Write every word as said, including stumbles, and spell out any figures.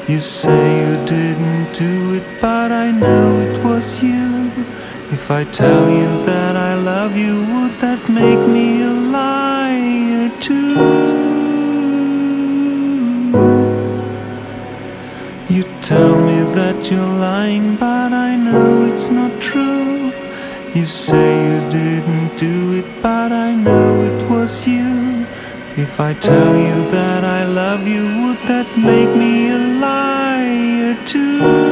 You say you didn't do it, but I know it was you. If I tell you that I love you, would that make me a liar too? You tell me that you're lying, but I know it's not true. You say you didn't do it, but I know it was you. If I tell you that I love you, would that make me a liar too?